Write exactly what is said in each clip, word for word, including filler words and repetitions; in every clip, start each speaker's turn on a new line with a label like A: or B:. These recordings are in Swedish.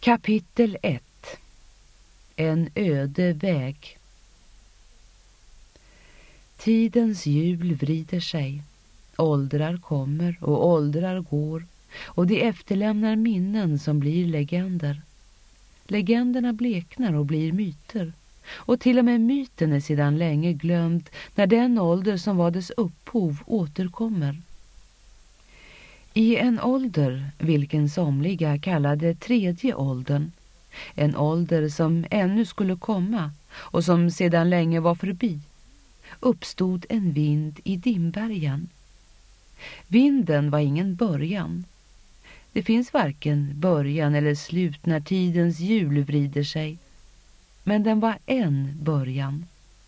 A: Kapitel ett. En öde väg. Tidens hjul vrider sig. Åldrar kommer och åldrar går, och de efterlämnar minnen som blir legender. Legenderna bleknar och blir myter, och till och med myten är sedan länge glömd när den ålder som var dess upphov återkommer. I en ålder, vilken somliga kallade tredje åldern, en ålder som ännu skulle komma och som sedan länge var förbi, uppstod en vind i Dimbergen. Vinden var ingen början. Det finns varken början eller slut när tidens hjul vrider sig, men den var en början.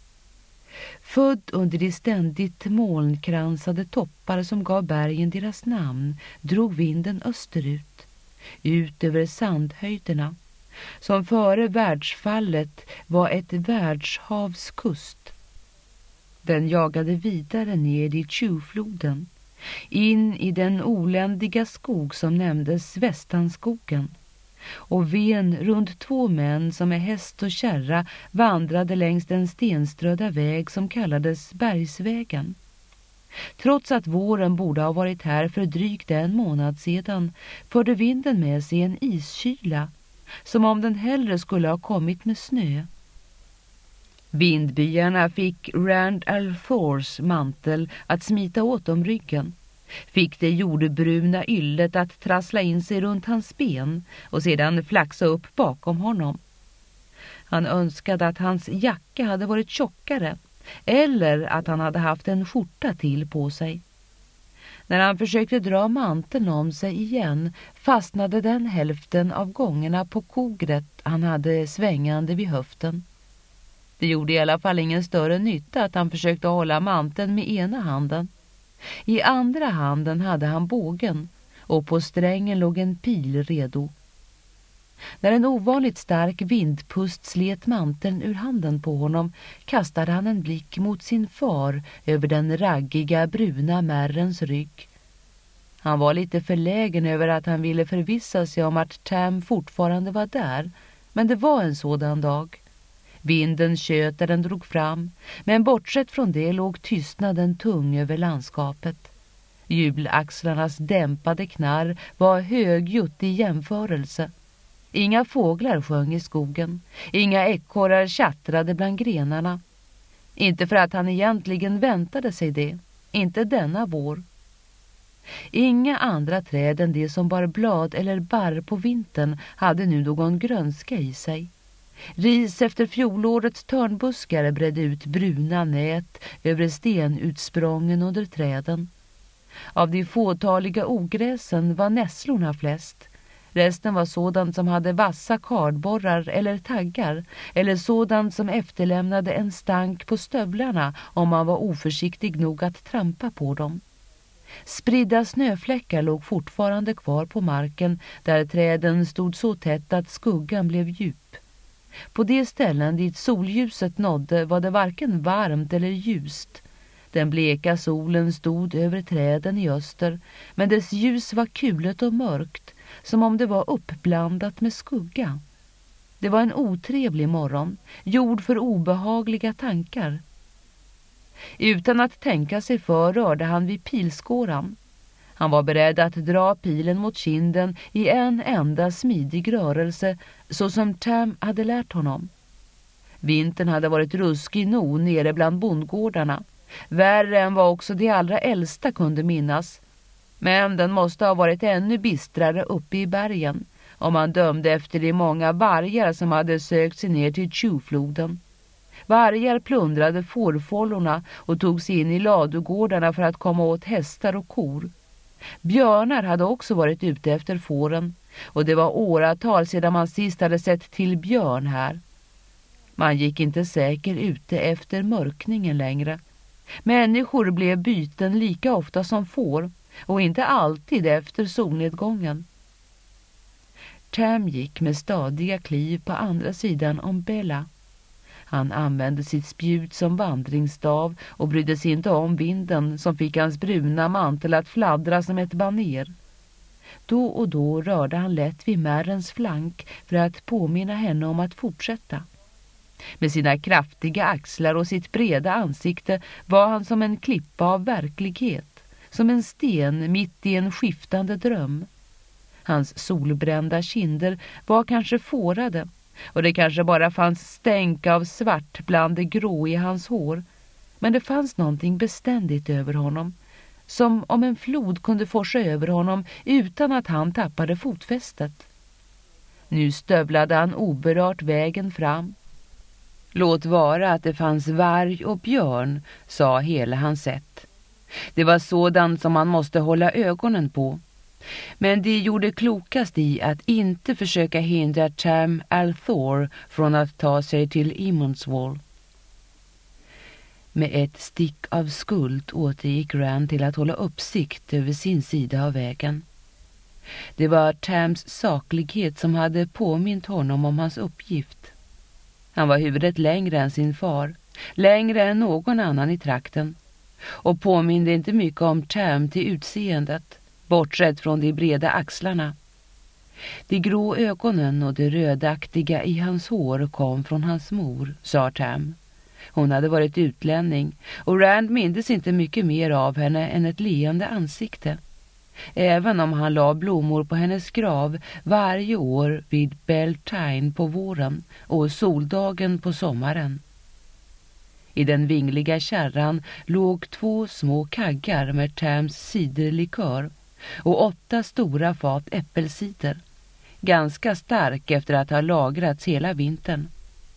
A: Född under de ständigt molnkransade toppar som gav bergen deras namn, drog vinden österut, ut över sandhöjderna, som före världsfallet var ett världshavs kust. Den jagade vidare ner i Tjufloden, in i den oländiga skog som nämndes Västanskogen, och ven runt två män som med häst och kärra vandrade längs den stenströdda väg som kallades Bergsvägen. Trots att våren borde ha varit här för drygt en månad sedan, förde vinden med sig en iskyla, som om den hellre skulle ha kommit med snö. Vindbyarna fick Rand Althors mantel att smita åt om ryggen, fick det jordebruna yllet att trassla in sig runt hans ben och sedan flaxa upp bakom honom. Han önskade att hans jacka hade varit tjockare eller att han hade haft en skjorta till på sig. När han försökte dra manteln om sig igen fastnade den hälften av gångerna på kogret han hade svängande vid höften. Det gjorde i alla fall ingen större nytta att han försökte hålla manteln med ena handen. I andra handen hade han bågen, och på strängen låg en pil redo. När en ovanligt stark vindpust slet manteln ur handen på honom kastade han en blick mot sin far över den raggiga bruna märrens rygg. Han var lite förlägen över att han ville förvissa sig om att Tam fortfarande var där, men det var en sådan dag. Vinden tjöt där den drog fram, men bortsett från det låg tystnaden tung över landskapet. Hjulaxlarnas dämpade knarr var högljutt i jämförelse. Inga fåglar sjöng i skogen, inga ekorrar tjattrade bland grenarna. Inte för att han egentligen väntade sig det, inte denna vår. Inga andra träd än det som bar blad eller barr på vintern hade nu någon grönska i sig. Ris efter fjolårets törnbuskar bredde ut bruna nät över stenutsprången under träden. Av de fåtaliga ogräsen var nässlorna flest. Resten var sådant som hade vassa kardborrar eller taggar, eller sådant som efterlämnade en stank på stövlarna om man var oförsiktig nog att trampa på dem. Spridda snöfläckar låg fortfarande kvar på marken där träden stod så tätt att skuggan blev djup. På de ställen dit solljuset nådde var det varken varmt eller ljust. Den bleka solen stod över träden i öster, men dess ljus var kulet och mörkt, som om det var uppblandat med skugga. Det var en otrevlig morgon, gjord för obehagliga tankar. Utan att tänka sig för rörde han vid pilskåran. Han var beredd att dra pilen mot kinden i en enda smidig rörelse, så som Tam hade lärt honom. Vintern hade varit ruskig nog nere bland bondgårdarna. Värre än vad också de allra äldsta kunde minnas. Men den måste ha varit ännu bistrare uppe i bergen, om man dömde efter de många vargar som hade sökt sig ner till Tjufloden. Vargar plundrade fårfållorna och tog sig in i ladugårdarna för att komma åt hästar och kor. Björnar hade också varit ute efter fåren, och det var åratal sedan man sist hade sett till björn här. Man gick inte säker ute efter mörkningen längre. Människor blev byten lika ofta som får, och inte alltid efter solnedgången. Tam gick med stadiga kliv på andra sidan om Bella. Han använde sitt spjut som vandringsstav och brydde sig inte om vinden som fick hans bruna mantel att fladdra som ett baner. Då och då rörde han lätt vid Märrens flank för att påminna henne om att fortsätta. Med sina kraftiga axlar och sitt breda ansikte var han som en klippa av verklighet, som en sten mitt i en skiftande dröm. Hans solbrända kinder var kanske fårade, och det kanske bara fanns stänk av svart bland det grå i hans hår. Men det fanns någonting beständigt över honom, som om en flod kunde forsa över honom utan att han tappade fotfästet. Nu stövlade han oberört vägen fram. Låt vara att det fanns varg och björn, sa hela hans sätt. Det var sådant som man måste hålla ögonen på. Men det gjorde klokast i att inte försöka hindra Tam Althor från att ta sig till Emonswall. Med ett stick av skuld återgick Rand till att hålla uppsikt över sin sida av vägen. Det var Tams saklighet som hade påmint honom om hans uppgift. Han var huvudet längre än sin far, längre än någon annan i trakten, och påminde inte mycket om Tam till utseendet, bortsett från de breda axlarna. De grå ögonen och det rödaktiga i hans hår kom från hans mor, sa Tam. Hon hade varit utlänning, och Rand mindes inte mycket mer av henne än ett leende ansikte. Även om han la blommor på hennes grav varje år vid Beltane på våren och soldagen på sommaren. I den vingliga kärran låg två små kaggar med Tams ciderlikör och åtta stora fat äppelcider, ganska stark efter att ha lagrats hela vintern.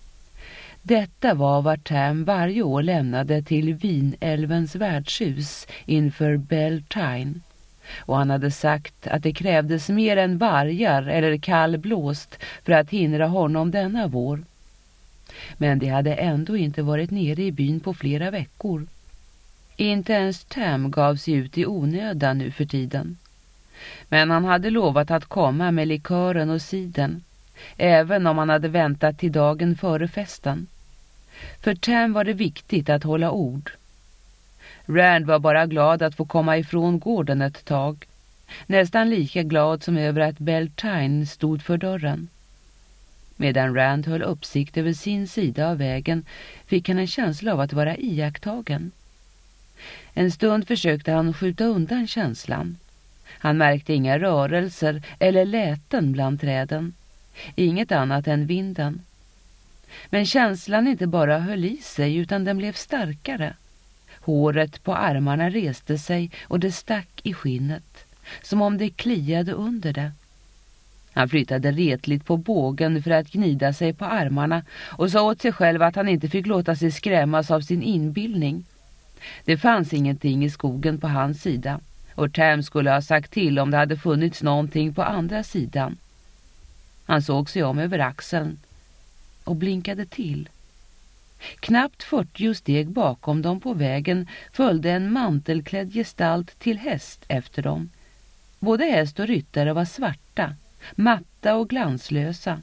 A: Detta var vad Tam varje år lämnade till Vinälvens värdshus inför Beltane, och han hade sagt att det krävdes mer än vargar eller kallblåst för att hindra honom denna vår. Men det hade ändå inte varit nere i byn på flera veckor. Inte ens Tam gav sig ut i onödan nu för tiden. Men han hade lovat att komma med likören och siden, även om han hade väntat till dagen före festen. För Tam var det viktigt att hålla ord. Rand var bara glad att få komma ifrån gården ett tag, nästan lika glad som över att Beltane stod för dörren. Medan Rand höll uppsikt över sin sida av vägen fick han en känsla av att vara iakttagen. En stund försökte han skjuta undan känslan. Han märkte inga rörelser eller läten bland träden, inget annat än vinden. Men känslan inte bara höll i sig utan den blev starkare. Håret på armarna reste sig och det stack i skinnet, som om det kliade under det. Han flyttade retligt på bågen för att gnida sig på armarna och sa åt sig själv att han inte fick låta sig skrämmas av sin inbildning. Det fanns ingenting i skogen på hans sida, och Tam skulle ha sagt till om det hade funnits någonting på andra sidan. Han såg sig om över axeln och blinkade till. Knappt fyrtio steg bakom dem på vägen följde en mantelklädd gestalt till häst efter dem. Både häst och ryttare var svarta, matta och glanslösa.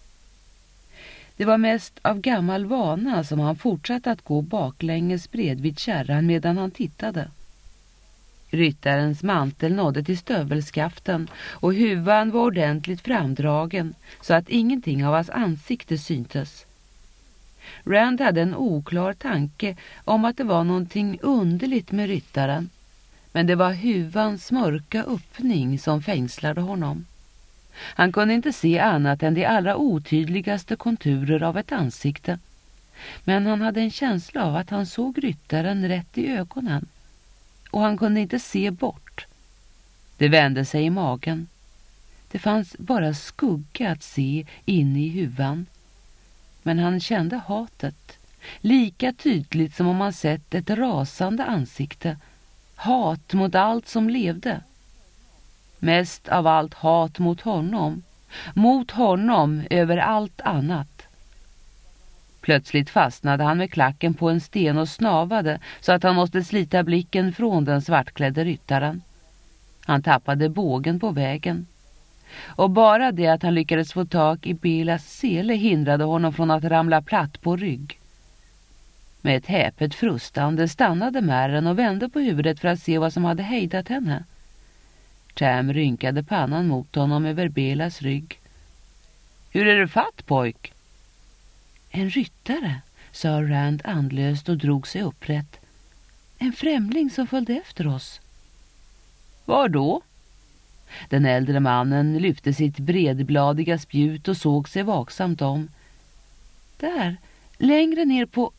A: Det var mest av gammal vana som han fortsatte att gå baklänges bredvid kärran medan han tittade. Ryttarens mantel nådde till stövelskaften och huvan var ordentligt framdragen så att ingenting av hans ansikte syntes. Rand hade en oklar tanke om att det var någonting underligt med ryttaren, men det var huvans mörka öppning som fängslade honom. Han kunde inte se annat än de allra otydligaste konturer av ett ansikte, men han hade en känsla av att han såg ryttaren rätt i ögonen, och han kunde inte se bort. Det vände sig i magen. Det fanns bara skugga att se in i huvan. Men han kände hatet, lika tydligt som om han sett ett rasande ansikte. Hat mot allt som levde. Mest av allt hat mot honom. Mot honom över allt annat. Plötsligt fastnade han med klacken på en sten och snavade så att han måste slita blicken från den svartklädde ryttaren. Han tappade bågen på vägen. Och bara det att han lyckades få tag i Belas sele hindrade honom från att ramla platt på rygg. Med ett häpet frustande stannade Märren och vände på huvudet för att se vad som hade hejdat henne. Tam rynkade pannan mot honom över Belas rygg. Hur är det fatt, pojk? En ryttare, sa Rand andlöst och drog sig upprätt. En främling som följde efter oss. Var då? Den äldre mannen lyfte sitt bredbladiga spjut och såg sig vaksamt om. Där, längre ner på...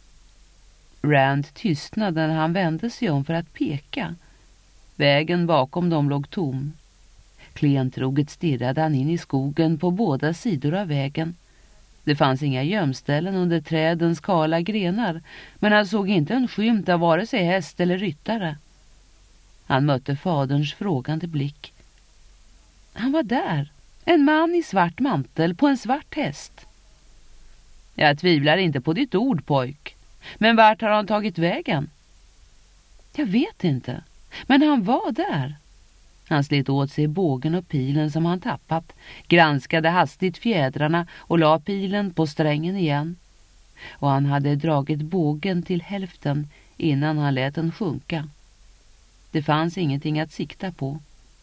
A: Rand tystnade när han vände sig om för att peka. Vägen bakom dem låg tom. Klentroget stirrade han in i skogen på båda sidor av vägen. Det fanns inga gömställen under trädens kala grenar, men han såg inte en skymt av vare sig häst eller ryttare. Han mötte faderns frågande blick. Han var där, en man i svart mantel på en svart häst. Jag tvivlar inte på ditt ord, pojk. Men vart har han tagit vägen? Jag vet inte, men han var där. Han slet åt sig bågen och pilen som han tappat, granskade hastigt fjädrarna och la pilen på strängen igen. Och han hade dragit bågen till hälften innan han lät den sjunka. Det fanns ingenting att sikta på.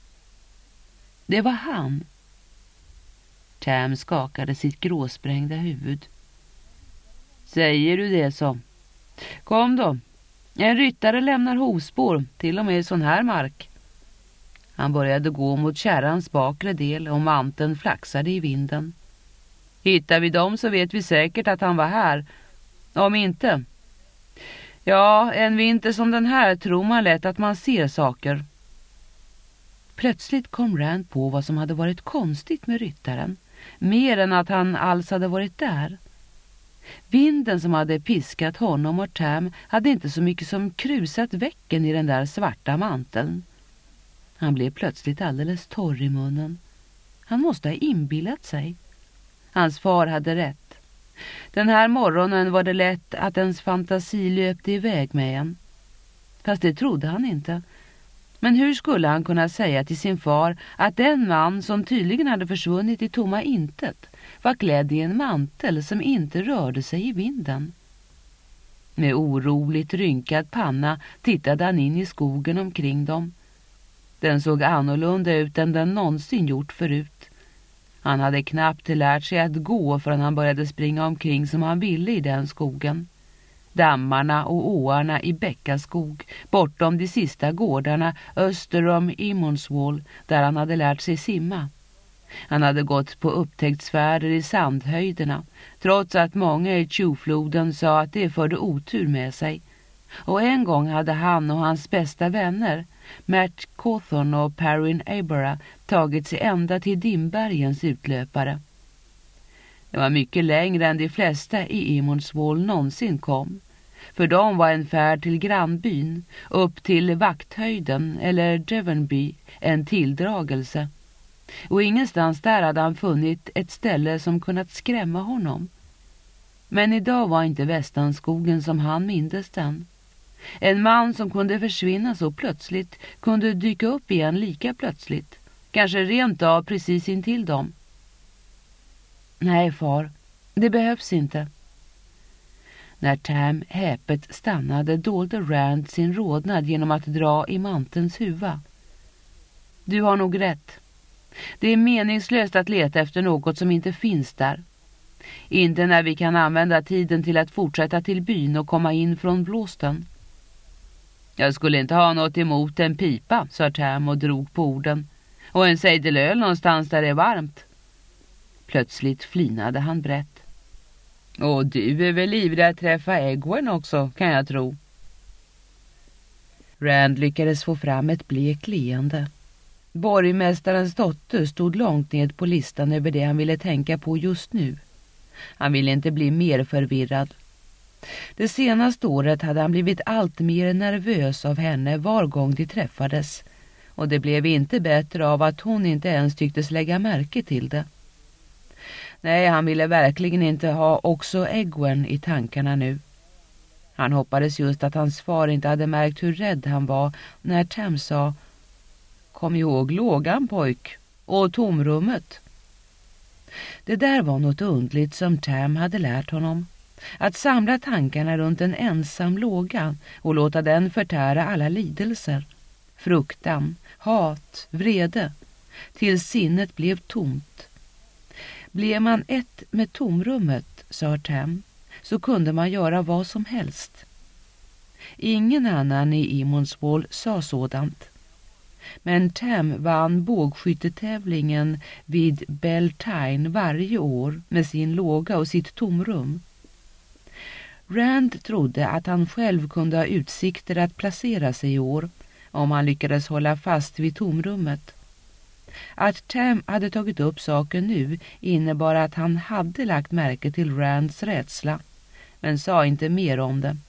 A: Det var han. Tam skakade sitt gråsprängda huvud. Säger du det så? Kom då. En ryttare lämnar hovspår, till och med i sån här mark. Han började gå mot kärrans bakre del och manteln flaxade i vinden. Hittar vi dem så vet vi säkert att han var här. Om inte. Ja, en vinter som den här tror man lätt att man ser saker. Plötsligt kom Rand på vad som hade varit konstigt med ryttaren. Mer än att han alls hade varit där. Vinden som hade piskat honom och Tam hade inte så mycket som krusat väcken i den där svarta manteln. Han blev plötsligt alldeles torr i munnen. Han måste ha inbillat sig. Hans far hade rätt. Den här morgonen var det lätt att ens fantasi löpte iväg med en. Fast det trodde han inte. Men hur skulle han kunna säga till sin far att den man som tydligen hade försvunnit i tomma intet var klädd i en mantel som inte rörde sig i vinden? Med oroligt rynkad panna tittade han in i skogen omkring dem. Den såg annorlunda ut än den någonsin gjort förut. Han hade knappt lärt sig att gå förrän han började springa omkring som han ville i den skogen. Dammarna och åarna i Bäckaskog, bortom de sista gårdarna öster om Imonswall, där han hade lärt sig simma. Han hade gått på upptäcktsfärder i sandhöjderna, trots att många i Tjufloden sa att det förde otur med sig. Och en gång hade han och hans bästa vänner, Matt Cawthorn och Perrin Abera, tagit sig ända till Dimbergens utlöpare. Det var mycket längre än de flesta i Imonswall någonsin kom. För dem var en färd till grannbyn, upp till Vakthöjden eller Devonby, en tilldragelse. Och ingenstans där hade han funnit ett ställe som kunnat skrämma honom. Men idag var inte Västanskogen som han mindes den. En man som kunde försvinna så plötsligt kunde dyka upp igen lika plötsligt. Kanske rent av precis intill dem. Nej, far, det behövs inte. När Tam häpet stannade dolde Rand sin rodnad genom att dra i mantens huva. Du har nog rätt. Det är meningslöst att leta efter något som inte finns där. Inte när vi kan använda tiden till att fortsätta till byn och komma in från blåsten. Jag skulle inte ha något emot en pipa, sa Tam och drog på orden. Och en sejdelöl någonstans där det är varmt. Plötsligt flinade han brett. Och du är väl ivrig att träffa Egwin också, kan jag tro. Rand lyckades få fram ett blek leende. Borgmästarens dotter stod långt ned på listan över det han ville tänka på just nu. Han ville inte bli mer förvirrad. Det senaste året hade han blivit allt mer nervös av henne var gång de träffades. Och det blev inte bättre av att hon inte ens tycktes lägga märke till det. Nej, han ville verkligen inte ha också Egwin i tankarna nu. Han hoppades just att hans far inte hade märkt hur rädd han var när Tam sa: Kom ihåg lågan, pojk, och tomrummet. Det där var något undligt som Tam hade lärt honom. Att samla tankarna runt en ensam låga och låta den förtära alla lidelser. Fruktan, hat, vrede, till sinnet blev tomt. Blev man ett med tomrummet, sa Tam, så kunde man göra vad som helst. Ingen annan i Emonswall sa sådant. Men Tam vann bågskyttetävlingen vid Beltane varje år med sin låga och sitt tomrum. Rand trodde att han själv kunde ha utsikter att placera sig i år om han lyckades hålla fast vid tomrummet. Att Tam hade tagit upp saken nu innebar att han hade lagt märke till Rands rädsla, men sa inte mer om det.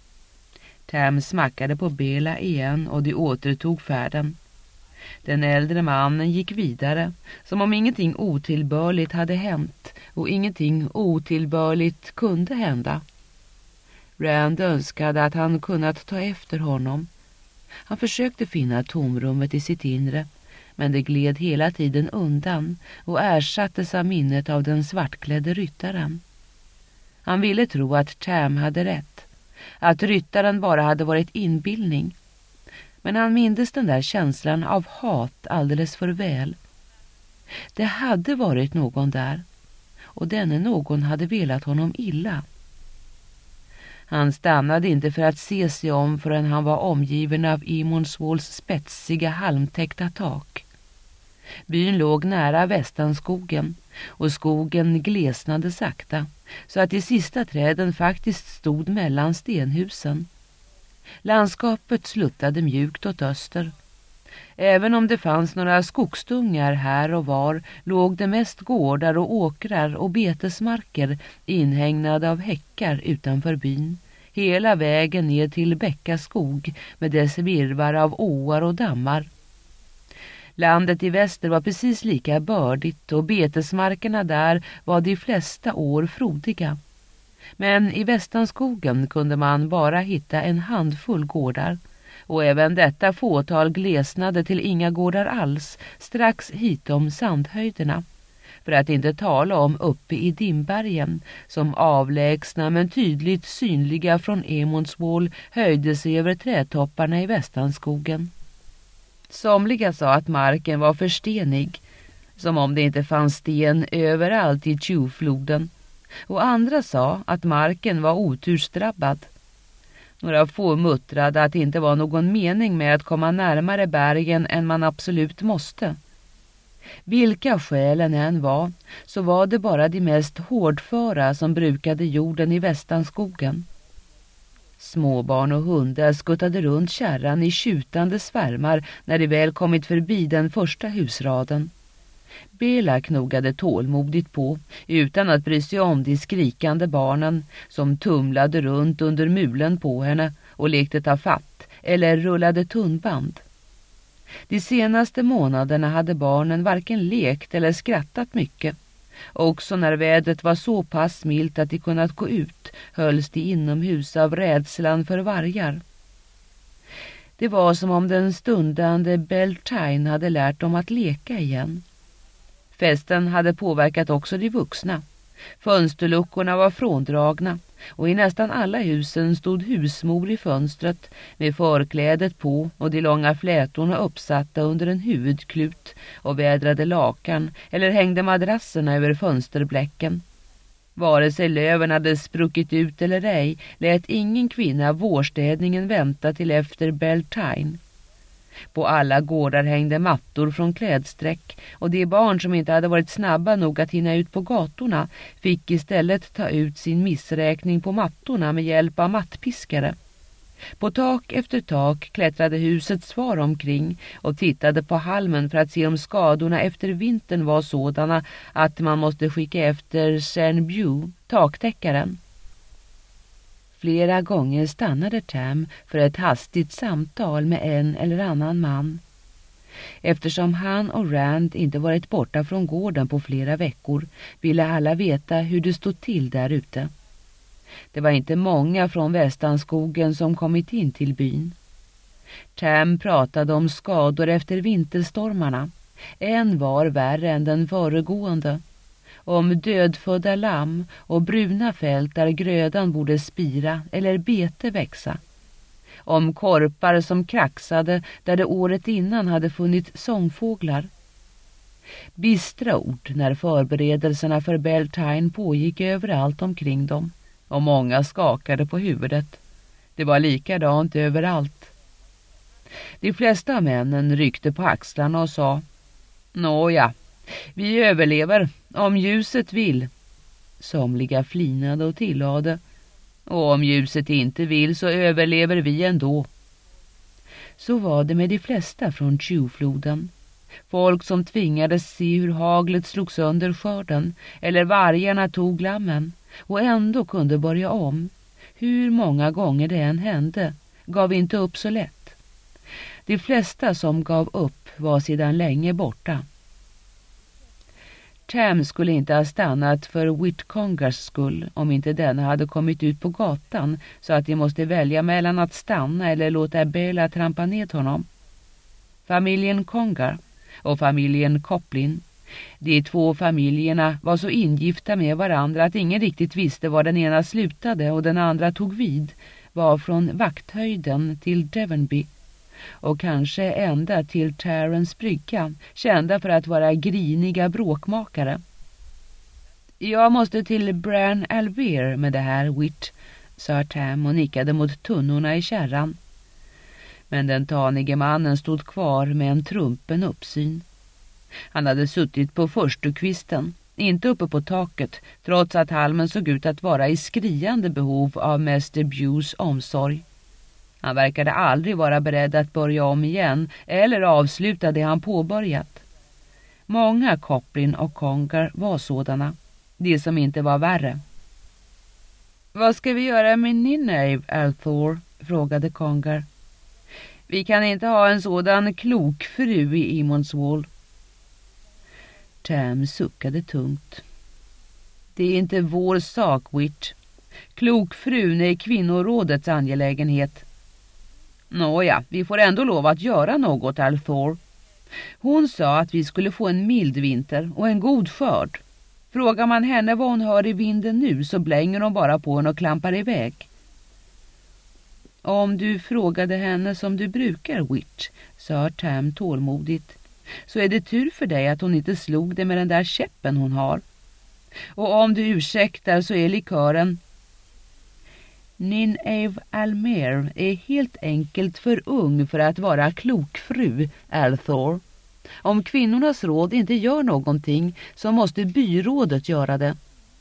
A: Tam smackade på Bela igen och de återtog färden. Den äldre mannen gick vidare, som om ingenting otillbörligt hade hänt och ingenting otillbörligt kunde hända. Rand önskade att han kunnat ta efter honom. Han försökte finna tomrummet i sitt inre, men det gled hela tiden undan och ersattes av minnet av den svartklädde ryttaren. Han ville tro att Tam hade rätt, att ryttaren bara hade varit inbildning. Men han mindes den där känslan av hat alldeles för väl. Det hade varit någon där, och denne någon hade velat honom illa. Han stannade inte för att se sig om förrän han var omgiven av Emonswalls spetsiga halmtäckta tak. Byn låg nära Västanskogen och skogen glesnade sakta så att de sista träden faktiskt stod mellan stenhusen. Landskapet sluttade mjukt åt öster. Även om det fanns några skogsdungar här och var låg det mest gårdar och åkrar och betesmarker inhägnade av häckar utanför byn, hela vägen ner till Bäckaskog med dess virvar av åar och dammar. Landet i väster var precis lika bördigt och betesmarkerna där var de flesta år frodiga. Men i Västanskogen kunde man bara hitta en handfull gårdar, och även detta fåtal glesnade till inga gårdar alls strax hitom sandhöjderna, för att inte tala om uppe i Dimbergen som avlägsna men tydligt synliga från Emonswall höjde sig över trädtopparna i Västanskogen. Somliga sa att marken var för stenig, som om det inte fanns sten överallt i Tjuvfloden, och andra sa att marken var otursdrabbad. Några få muttrade att det inte var någon mening med att komma närmare bergen än man absolut måste. Vilka skälen än var, så var det bara de mest hårdföra som brukade jorden i Västanskogen. Småbarn och hundar skuttade runt kärran i tjutande svärmar när de väl kommit förbi den första husraden. Bela knogade tålmodigt på utan att bry sig om de skrikande barnen som tumlade runt under mulen på henne och lekte ta fatt eller rullade tunnband. De senaste månaderna hade barnen varken lekt eller skrattat mycket. Också när vädret var så pass milt att de kunnat gå ut hölls de inomhus av rädslan för vargar. Det var som om den stundande Beltane hade lärt dem att leka igen. Festen hade påverkat också de vuxna. Fönsterluckorna var fråndragna och i nästan alla husen stod husmor i fönstret med förklädet på och de långa flätorna uppsatta under en huvudklut och vädrade lakan eller hängde madrasserna över fönsterbläcken. Vare sig löven hade spruckit ut eller ej lät ingen kvinna vårstädningen vänta till efter Beltane. På alla gårdar hängde mattor från klädsträck och de barn som inte hade varit snabba nog att hinna ut på gatorna fick istället ta ut sin missräkning på mattorna med hjälp av mattpiskare. På tak efter tak klättrade husets svar omkring och tittade på halmen för att se om skadorna efter vintern var sådana att man måste skicka efter Cernbue, taktäckaren. Flera gånger stannade Tam för ett hastigt samtal med en eller annan man. Eftersom han och Rand inte varit borta från gården på flera veckor ville alla veta hur det stod till där ute. Det var inte många från Västanskogen som kommit in till byn. Tam pratade om skador efter vinterstormarna. En var värre än den föregående. Om dödfödda lamm och bruna fält där grödan borde spira eller bete växa. om korpar som kraxade där det året innan hade funnits sångfåglar. Bistra ord när förberedelserna för Beltane pågick överallt omkring dem, och många skakade på huvudet. Det var likadant överallt. De flesta männen ryckte på axlarna och sa: Nåja, vi överlever om ljuset vill. Somliga flinade och tillade: Och om ljuset inte vill så överlever vi ändå. Så var det med de flesta från Tjuvfloden. Folk som tvingades se hur haglet slog sönder skörden eller vargarna tog lammen och ändå kunde börja om. Hur många gånger det än hände gav inte upp så lätt. De flesta som gav upp var sedan länge borta. Tam skulle inte ha stannat för Whitkongars skull om inte denna hade kommit ut på gatan så att de måste välja mellan att stanna eller låta Bella trampa ned honom. Familjen Congar och familjen Coplin, de två familjerna var så ingifta med varandra att ingen riktigt visste var den ena slutade och den andra tog vid, var från Vakthöjden till Devonby och kanske ända till Terrens brygga, kända för att vara griniga bråkmakare. Jag måste till Bran Alver med det här, Whit, sa Tam och nickade mot tunnorna i kärran. Men den tanige mannen stod kvar med en trumpen uppsyn. Han hade suttit på förstukvisten, inte uppe på taket, trots att halmen såg ut att vara i skriande behov av mäster Bews omsorg. Han verkade aldrig vara beredd att börja om igen eller avsluta det han påbörjat. Många Coplin och Congar var sådana, de som inte var värre. Vad ska vi göra med Nineve, Althor? Frågade Congar. Vi kan inte ha en sådan klok fru i Imonswall. Tam suckade tungt. Det är inte vår sak, Whit. Klokfrun är kvinnorådets angelägenhet. Nåja, vi får ändå lov att göra något, Althor. Hon sa att vi skulle få en mild vinter och en god skörd. Frågar man henne vad hon hör i vinden nu så blänger hon bara på henne och klampar iväg. Om du frågade henne som du brukar, Whit, sa Tam tålmodigt, så är det tur för dig att hon inte slog det med den där käppen hon har. Och om du ursäktar så är likören... Nineve Almer är helt enkelt för ung för att vara klokfru, Althor. Om kvinnornas råd inte gör någonting så måste byrådet göra det.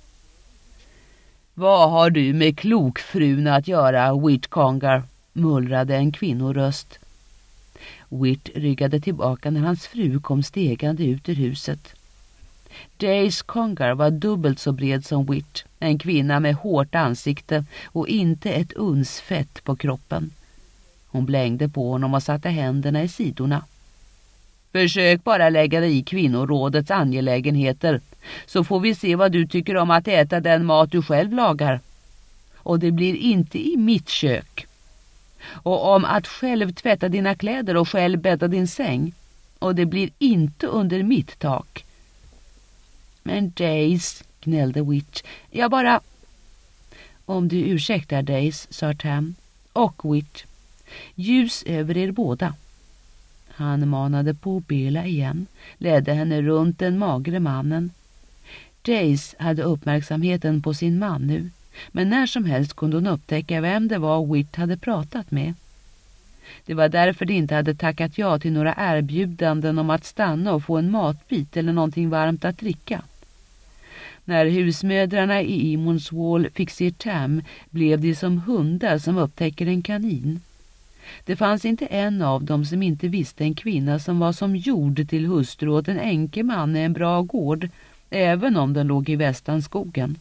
A: Vad har du med klokfrun att göra, Whit Congar? Mullrade en kvinnoröst. Whit ryggade tillbaka när hans fru kom stegande ut ur huset. Dace Congar var dubbelt så bred som Whit, en kvinna med hårt ansikte och inte ett uns fett på kroppen. Hon blängde på honom och satte händerna i sidorna. Försök bara lägga dig i kvinnorådets angelägenheter, så får vi se vad du tycker om att äta den mat du själv lagar. Och det blir inte i mitt kök. Och om att själv tvätta dina kläder och själv bädda din säng. Och det blir inte under mitt tak. Men Dace, gnällde Whit, jag bara... Om du ursäktar Dace, sa Tam, och Whit, ljus över er båda. Han manade på Bella igen, ledde henne runt den magre mannen. Dace hade uppmärksamheten på sin man nu, men när som helst kunde hon upptäcka vem det var Whit hade pratat med. Det var därför de inte hade tackat ja till några erbjudanden om att stanna och få en matbit eller någonting varmt att dricka. När husmödrarna i Imonswall fick se Tam blev de som hundar som upptäcker en kanin. Det fanns inte en av dem som inte visste en kvinna som var som jord till hustru åt en enkeman med en bra gård, även om den låg i Västanskogen.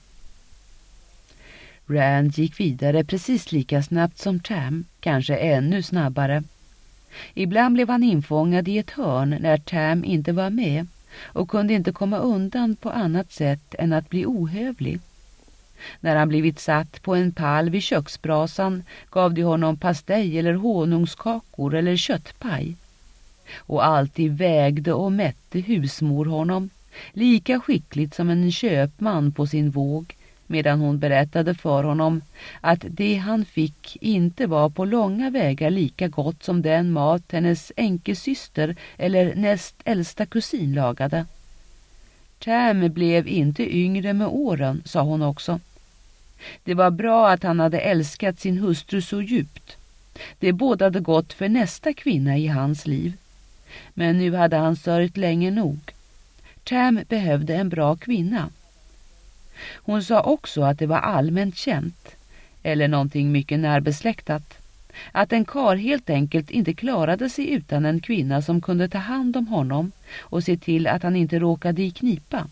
A: Rand gick vidare precis lika snabbt som Tam, kanske ännu snabbare. Ibland blev han infångad i ett hörn när Tam inte var med och kunde inte komma undan på annat sätt än att bli ohövlig. När han blivit satt på en pall vid köksbrasan gav de honom pastej eller honungskakor eller köttpaj. Och alltid vägde och mätte husmor honom, lika skickligt som en köpman på sin våg, medan hon berättade för honom att det han fick inte var på långa vägar lika gott som den mat hennes enkesyster eller näst äldsta kusin lagade. Tam blev inte yngre med åren, sa hon också. Det var bra att han hade älskat sin hustru så djupt. Det bådade gott för nästa kvinna i hans liv. Men nu hade han sörjt länge nog. Tam behövde en bra kvinna. Hon sa också att det var allmänt känt, eller någonting mycket närbesläktat, att en karl helt enkelt inte klarade sig utan en kvinna som kunde ta hand om honom och se till att han inte råkade i knipa.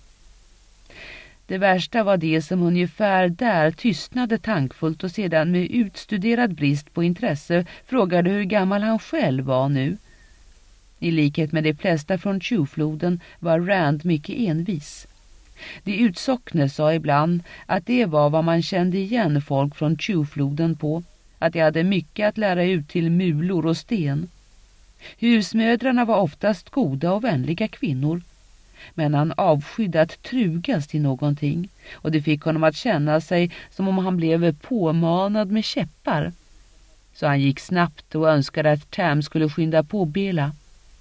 A: Det värsta var det som ungefär där tystnade tankfullt och sedan med utstuderad brist på intresse frågade hur gammal han själv var nu. I likhet med de flesta från Tjuvfloden var Rand mycket envis. De utsockne sa ibland att det var vad man kände igen folk från Tjuvfloden på, att de hade mycket att lära ut till mulor och sten. Husmödrarna var oftast goda och vänliga kvinnor, men han avskydde att trugas till någonting och det fick honom att känna sig som om han blev påmanad med käppar. Så han gick snabbt och önskade att Tam skulle skynda på Bela.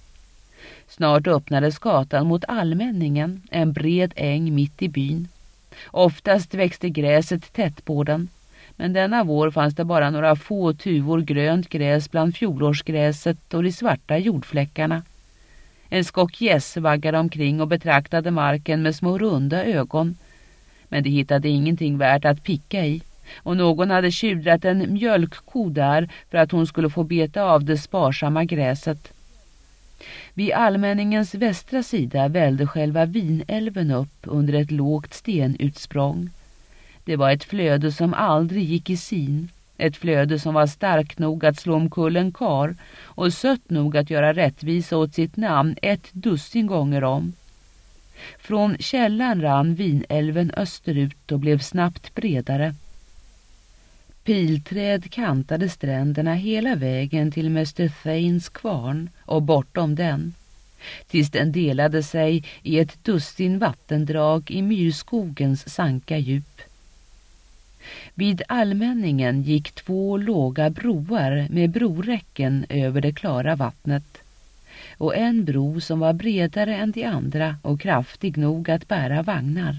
A: Snart öppnades gatan mot allmänningen, en bred äng mitt i byn. Oftast växte gräset tätt på den, men denna vår fanns det bara några få tuvor grönt gräs bland fjolårsgräset och de svarta jordfläckarna. En skock gäss vaggade omkring och betraktade marken med små runda ögon, men de hittade ingenting värt att picka i, och någon hade tjudrat en mjölkko där för att hon skulle få beta av det sparsamma gräset. Vid allmänningens västra sida välde själva Vinälven upp under ett lågt stenutsprång. Det var ett flöde som aldrig gick i sin, ett flöde som var starkt nog att slå omkull en kar och sött nog att göra rättvisa åt sitt namn ett dussin gånger om. Från källan rann Vinälven österut och blev snabbt bredare. Pilträd kantade stränderna hela vägen till Mäster Thanes kvarn och bortom den, tills den delade sig i ett dussin vattendrag i myrskogens sanka djup. Vid allmänningen gick två låga broar med broräcken över det klara vattnet, och en bro som var bredare än de andra och kraftig nog att bära vagnar.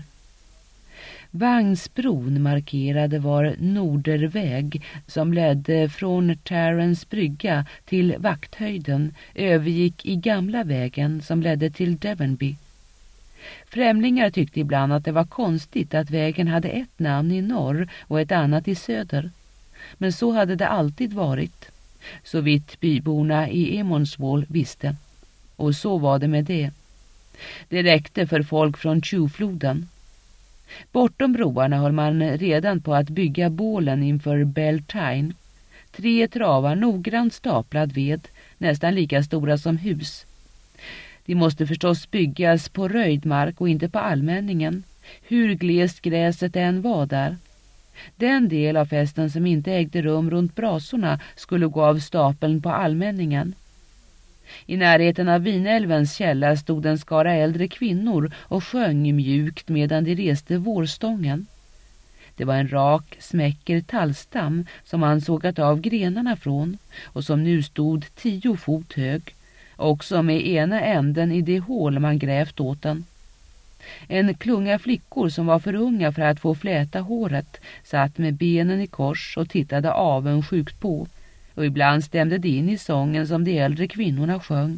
A: Vagnsbron markerade var Norderväg som ledde från Tarrens brygga till Vakthöjden, övergick i gamla vägen som ledde till Devonby. Främlingar tyckte ibland att det var konstigt att vägen hade ett namn i norr och ett annat i söder. Men så hade det alltid varit, så vitt byborna i Emonswall visste. Och så var det med det. Det räckte för folk från Tjuvfloden. Bortom broarna höll man redan på att bygga bålen inför Beltane. Tre travar noggrant staplad ved, nästan lika stora som hus. De måste förstås byggas på röjdmark och inte på allmänningen, hur glest gräset än var där. Den del av festen som inte ägde rum runt brasorna skulle gå av stapeln på allmänningen. I närheten av Vinälvens källa stod en skara äldre kvinnor och sjöng mjukt medan de reste vårstången. Det var en rak, smäcker tallstam som man sågat av grenarna från och som nu stod tio fot hög, också med ena änden i det hål man grävt åt den. En klunga flickor som var för unga för att få fläta håret satt med benen i kors och tittade avundsjukt på, och ibland stämde det in i sången som de äldre kvinnorna sjöng.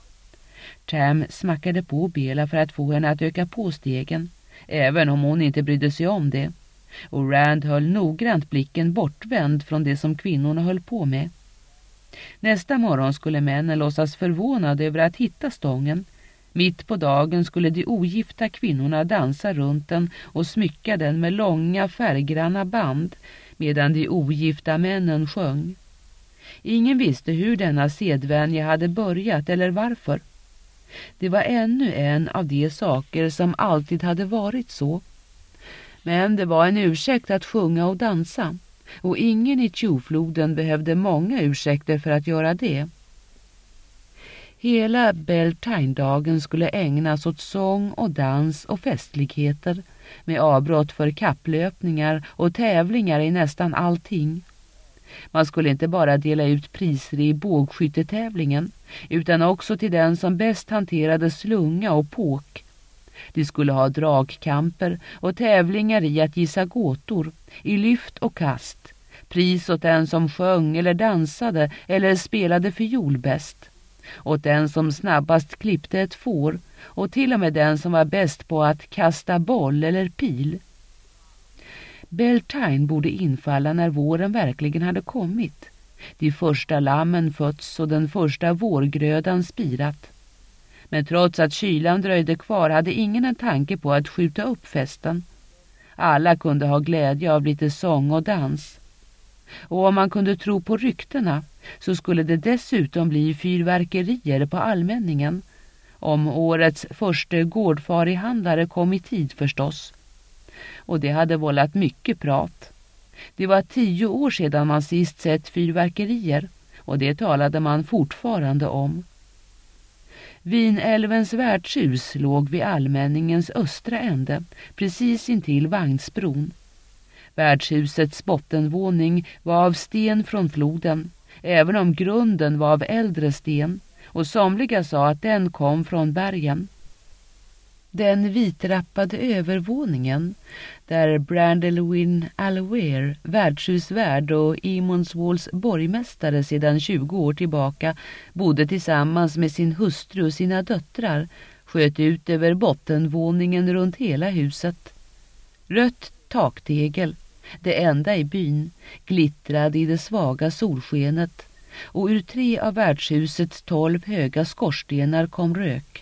A: Tam smackade på Bela för att få henne att öka på stegen, även om hon inte brydde sig om det, och Rand höll noggrant blicken bortvänd från det som kvinnorna höll på med. Nästa morgon skulle männen låtsas förvånade över att hitta stången. Mitt på dagen skulle de ogifta kvinnorna dansa runt den och smycka den med långa färggranna band, medan de ogifta männen sjöng. Ingen visste hur denna sedvänja hade börjat eller varför. Det var ännu en av de saker som alltid hade varit så. Men det var en ursäkt att sjunga och dansa, och ingen i Tjuvfloden behövde många ursäkter för att göra det. Hela Beltane-dagen skulle ägnas åt sång och dans och festligheter, med avbrott för kapplöpningar och tävlingar i nästan allting. Man skulle inte bara dela ut priser i bågskyttetävlingen utan också till den som bäst hanterade slunga och påk. De skulle ha dragkamper och tävlingar i att gissa gåtor, i lyft och kast. Pris åt den som sjöng eller dansade eller spelade fiol bäst. Åt den som snabbast klippte ett får och till och med den som var bäst på att kasta boll eller pil. Beltane borde infalla när våren verkligen hade kommit. De första lammen fötts och den första vårgrödan spirat. Men trots att kylan dröjde kvar hade ingen en tanke på att skjuta upp festen. Alla kunde ha glädje av lite sång och dans. Och om man kunde tro på ryktena så skulle det dessutom bli fyrverkerier på allmänningen. Om årets första gårdfarihandlare kom i tid förstås. Och det hade vållat mycket prat. Det var tio år sedan man sist sett fyrverkerier och det talade man fortfarande om. Vinälvens värdshus låg vid allmänningens östra ände, precis intill Vagnsbron. Värdshusets bottenvåning var av sten från floden, även om grunden var av äldre sten, och somliga sa att den kom från bergen. Den vitrappade övervåningen, där Brandywin Alware, värdshusvärd och Emonswalls borgmästare sedan tjugo år tillbaka, bodde tillsammans med sin hustru och sina döttrar, sköt ut över bottenvåningen runt hela huset. Rött taktegel, det enda i byn, glittrade i det svaga solskenet, och ur tre av värdshusets tolv höga skorstenar kom rök.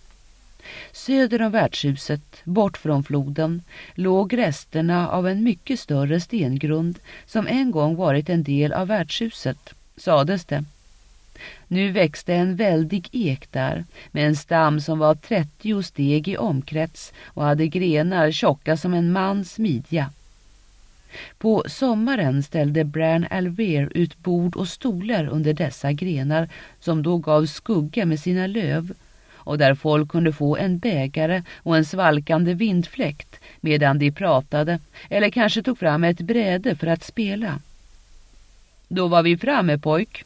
A: Söder om värdshuset, bort från floden, låg resterna av en mycket större stengrund som en gång varit en del av värdshuset, sades det. Nu växte en väldig ek där, med en stam som var trettio steg i omkrets och hade grenar tjocka som en mans midja. På sommaren ställde Bran Alware ut bord och stolar under dessa grenar som då gav skugga med sina löv, och där folk kunde få en bägare och en svalkande vindfläkt medan de pratade eller kanske tog fram ett bräde för att spela. Då var vi framme, pojk.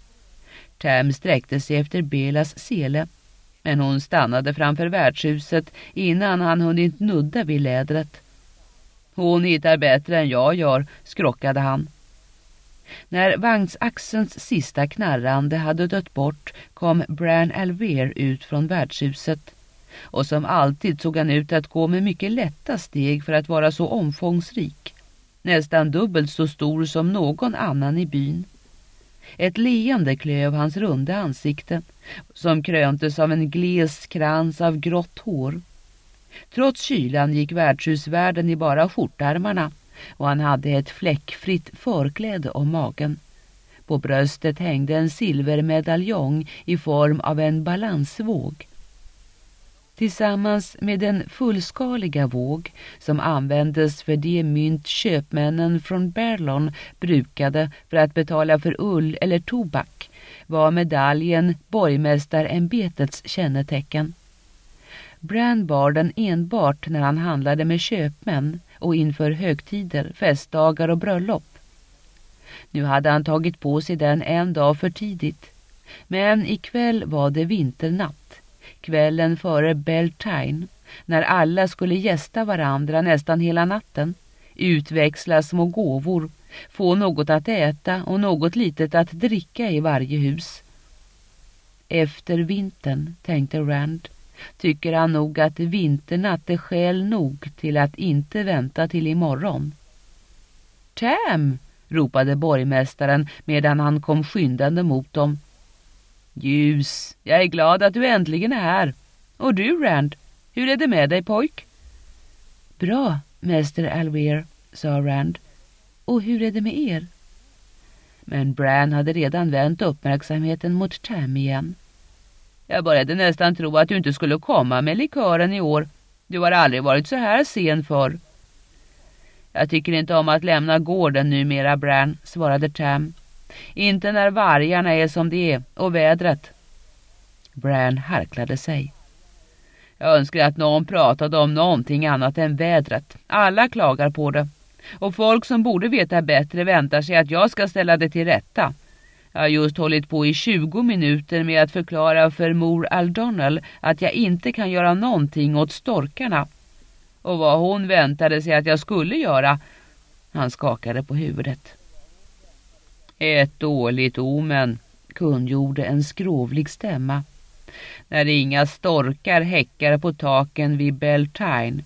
A: Tam sträckte sig efter Belas sele, men hon stannade framför värdshuset innan han hunnit nudda vid lädret. Hon hittar bättre än jag gör, skrockade han. När vagnsaxelns sista knarrande hade dött bort kom Bran Alware ut från värdshuset, och som alltid såg han ut att gå med mycket lätta steg för att vara så omfångsrik, nästan dubbelt så stor som någon annan i byn. Ett leende klöv hans runda ansikte, som kröntes av en gles krans av grått hår. Trots kylan gick värdshusvärden i bara skjortarmarna, och han hade ett fläckfritt förkläde om magen. På bröstet hängde en silvermedaljong i form av en balansvåg. Tillsammans med den fullskaliga våg som användes för de mynt köpmännen från Berlon brukade för att betala för ull eller tobak var medaljen borgmästarämbetets kännetecken. Bran bar den enbart när han handlade med köpmän och inför högtider, festdagar och bröllop. Nu hade han tagit på sig den en dag för tidigt, men ikväll var det vinternatt, kvällen före Beltane, när alla skulle gästa varandra nästan hela natten, utväxla små gåvor, få något att äta och något litet att dricka i varje hus. Efter vintern, tänkte Rand, tycker han nog att vinternatt är skäl nog till att inte vänta till imorgon. Tam! Ropade borgmästaren medan han kom skyndande mot dem. Ljus, jag är glad att du äntligen är här. Och du, Rand, hur är det med dig, pojk? Bra, mäster Alware, sa Rand. Och hur är det med er? Men Bran hade redan vänt uppmärksamheten mot Tam igen. Jag började nästan tro att du inte skulle komma med likören i år. Du har aldrig varit så här sen för. Jag tycker inte om att lämna gården numera, Bran, svarade Tam. Inte när vargarna är som det är och vädret. Bran harklade sig. Jag önskar att någon pratade om någonting annat än vädret. Alla klagar på det. Och folk som borde veta bättre väntar sig att jag ska ställa det till rätta. Jag har just hållit på i tjugo minuter med att förklara för mor Aldonell att jag inte kan göra någonting åt storkarna. Och vad hon väntade sig att jag skulle göra. Han skakade på huvudet. Ett dåligt omen, kungjorde en skrovlig stämma. När inga storkar häckar på taken vid Beltane.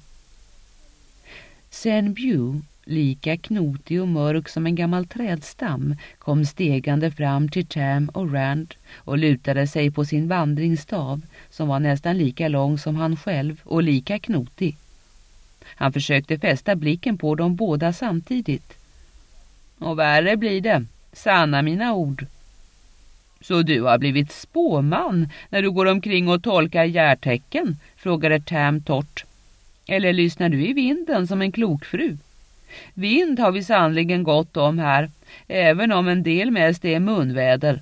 A: Sen Bew, lika knotig och mörk som en gammal trädstam, kom stegande fram till Tam och Rand och lutade sig på sin vandringsstav som var nästan lika lång som han själv och lika knotig. Han försökte fästa blicken på dem båda samtidigt. Och värre blir det, sanna mina ord. Så du har blivit spåman när du går omkring och tolkar hjärtecken, frågade Tam torrt. Eller lyssnar du i vinden som en klokfru? Vind har vi sannligen gott om här, även om en del mest är munväder.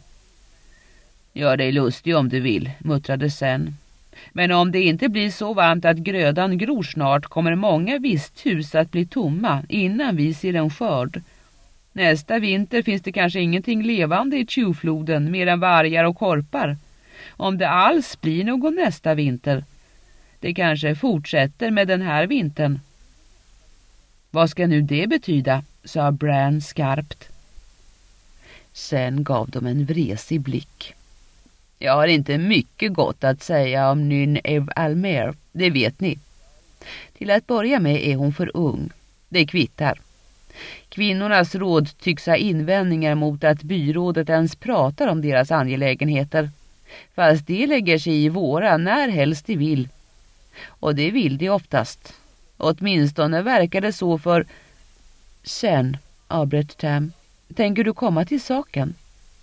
A: Gör dig lustig om du vill, muttrade Sen. Men om det inte blir så varmt att grödan gror snart kommer många visthus att bli tomma innan vi ser en skörd. Nästa vinter finns det kanske ingenting levande i Tjuvfloden mer än vargar och korpar. Om det alls blir någon nästa vinter. Det kanske fortsätter med den här vintern. Vad ska nu det betyda, sa Bran skarpt. Sen gav de en vresig blick. Jag har inte mycket gott att säga om Nyn Ev Almer, det vet ni. Till att börja med är hon för ung. Det kvittar. Kvinnornas råd tycks ha invändningar mot att byrådet ens pratar om deras angelägenheter. Fast det lägger sig i våra när helst de vill. Och det vill de oftast. Åtminstone verkar det så för... Sen, avbröt Tam, tänker du komma till saken?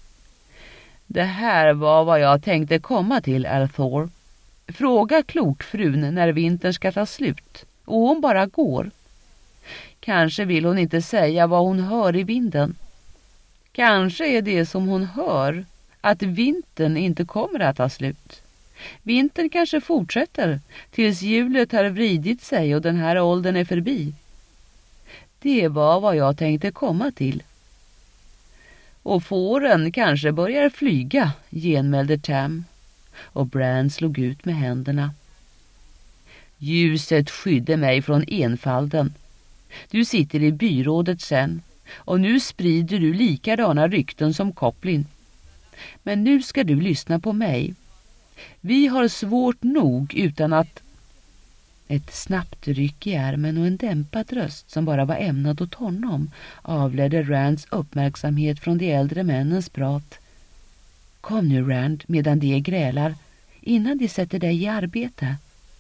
A: Det här var vad jag tänkte komma till, Althor. Fråga klokfrun när vintern ska ta slut. Och hon bara går. Kanske vill hon inte säga vad hon hör i vinden. Kanske är det som hon hör att vintern inte kommer att ta slut. Vintern kanske fortsätter tills hjulet har vridit sig och den här åldern är förbi. Det var vad jag tänkte komma till. Och fåren kanske börjar flyga, genmälde Tam. Och Bran slog ut med händerna. Ljuset skydde mig från enfalden. Du sitter i byrådet sen och nu sprider du likadana rykten som Coplin. Men nu ska du lyssna på mig. Vi har svårt nog utan att... Ett snabbt ryck i ärmen och en dämpad röst som bara var ämnad åt honom avledde Rands uppmärksamhet från de äldre männens prat. Kom nu, Rand, medan de grälar, innan de sätter dig i arbete.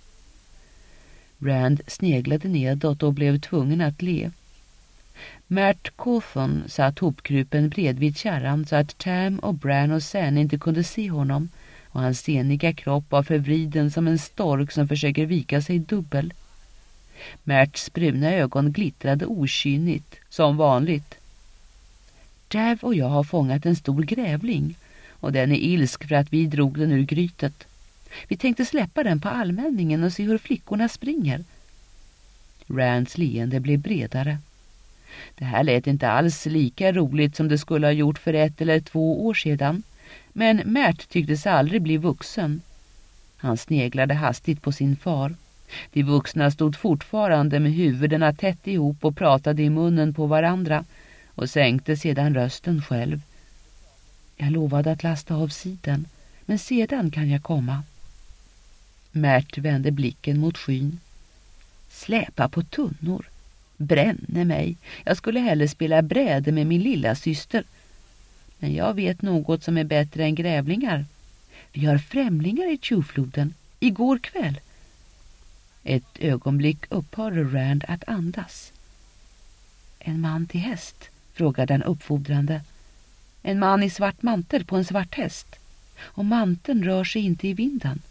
A: Rand sneglade nedåt och blev tvungen att le. Mert Cawthon satt hopkrupen bredvid kärran så att Tam och Bran och Sen inte kunde se honom, och hans seniga kropp var förvriden som en stork som försöker vika sig dubbel. Merts bruna ögon glittrade okynnigt, som vanligt. Jav och jag har fångat en stor grävling, och den är ilsk för att vi drog den ur grytet. Vi tänkte släppa den på allmänningen och se hur flickorna springer. Rands leende blev bredare. Det här lät inte alls lika roligt som det skulle ha gjort för ett eller två år sedan. Men Mert tycktes aldrig bli vuxen. Han sneglade hastigt på sin far. De vuxna stod fortfarande med huvudena tätt ihop och pratade i munnen på varandra och sänkte sedan rösten själv. Jag lovade att lasta av sidan, men sedan kan jag komma. Mert vände blicken mot skyn. Släpa på tunnor. Bränne mig. Jag skulle hellre spela bräde med min lilla syster. Men jag vet något som är bättre än grävlingar. Vi har främlingar i Tjuvfloden. Igår kväll. Ett ögonblick upphörde Rand att andas. En man till häst, frågade han uppfordrande. En man i svart mantel på en svart häst. Och manteln rör sig inte i vinden.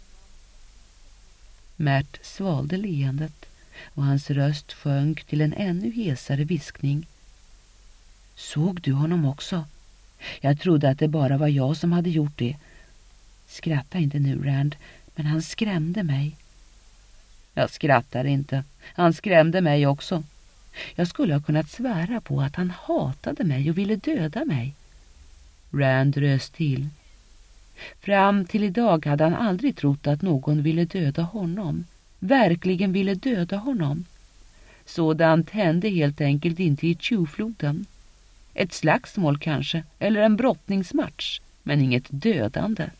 A: Mert svalde leendet och hans röst sjönk till en ännu hesare viskning. Såg du honom också? Jag trodde att det bara var jag som hade gjort det. Skratta inte nu, Rand, men han skrämde mig. Jag skrattar inte. Han skrämde mig också. Jag skulle ha kunnat svära på att han hatade mig och ville döda mig. Rand röst till. Fram till idag hade han aldrig trott att någon ville döda honom. Verkligen ville döda honom. Sådant hände helt enkelt inte i Tjufloden. Ett slagsmål kanske, eller en brottningsmatch, men inget dödande.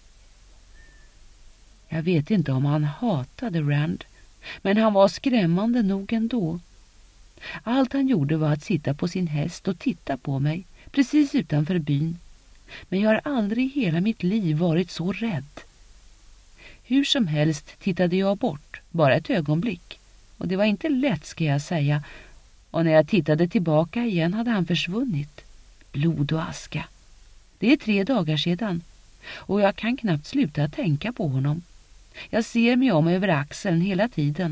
A: Jag vet inte om han hatade Rand, men han var skrämmande nog ändå. Allt han gjorde var att sitta på sin häst och titta på mig, precis utanför byn. Men jag har aldrig i hela mitt liv varit så rädd. Hur som helst tittade jag bort, bara ett ögonblick. Och det var inte lätt, ska jag säga. Och när jag tittade tillbaka igen hade han försvunnit. Blod och aska. Det är tre dagar sedan. Och jag kan knappt sluta tänka på honom. Jag ser mig om över axeln hela tiden.